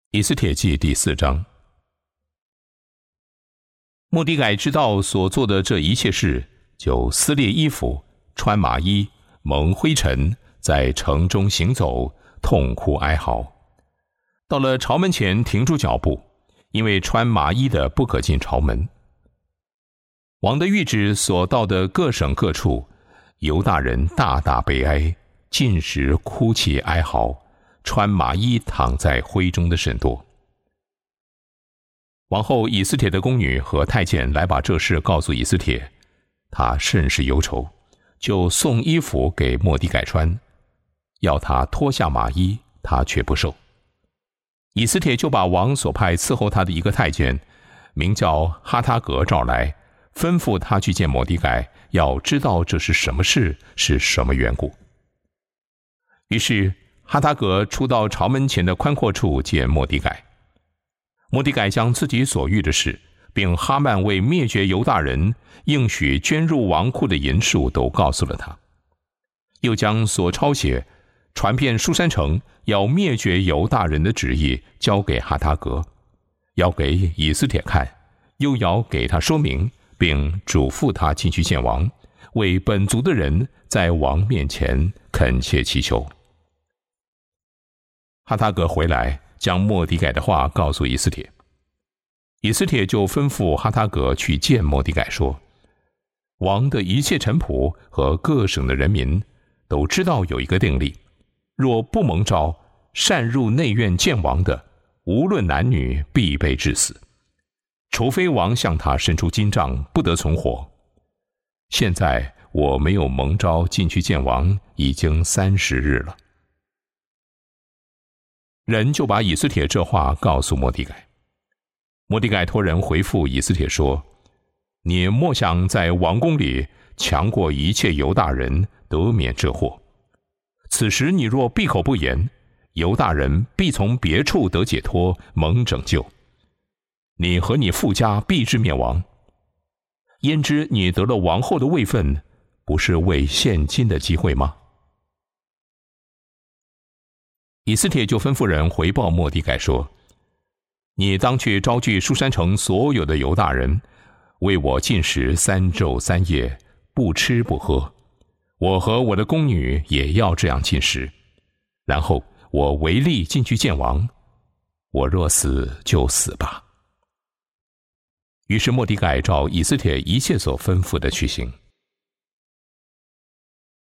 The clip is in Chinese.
以斯帖记第4章。末底改知道所做的这一切事，就撕裂衣服，穿麻衣，蒙灰尘，在城中行走，痛哭哀嚎。到了朝门前停住脚步，因为穿麻衣的不可进朝门。王的谕旨所到的各省各处，犹大人大大悲哀，尽时哭泣哀嚎，穿麻衣躺在灰中的甚多。王后以斯帖的宫女和太监来把这事告诉以斯帖，他甚是忧愁，就送衣服给末底改穿，要他脱下麻衣，他却不受。以斯帖就把王所派伺候他的一个太监，名叫哈他革召来，吩咐他去见末底改，要知道这是什么事，是什么缘故。于是哈他革出到朝门前的宽阔处见末底改。末底改将自己所遇的事，并哈曼为灭绝犹大人应许捐入王库的银数都告诉了他，又将所抄写传遍书珊城要灭绝犹大人的旨意交给哈他革，要给以斯帖看，又要给他说明，并嘱咐他进去见王，为本族的人在王面前恳切祈求。哈他革回来，将末底改的话告诉以斯帖。以斯帖就吩咐哈他革去见末底改，说：王的一切臣仆和各省的人民都知道有一个定例，若不蒙召，擅入内院见王的，无论男女，必被治死，除非王向他伸出金杖，不得存活。现在我没有蒙召进去见王，已经30日了。人就把以斯帖这话告诉末底改。末底改托人回复以斯帖说：你莫想在王宫里强过一切犹大人，得免这祸。此时你若闭口不言，犹大人必从别处得解脱，蒙拯救。你和你父家必至灭亡。焉知你得了王后的位分，不是为现今的机会吗？以斯帖就吩咐人回报末底改说：你当去招聚书珊城所有的犹大人，为我禁食3昼3夜，不吃不喝。我和我的宫女也要这样禁食。然后我违例进去见王，我若死就死吧。于是末底改照以斯帖一切所吩咐的去行。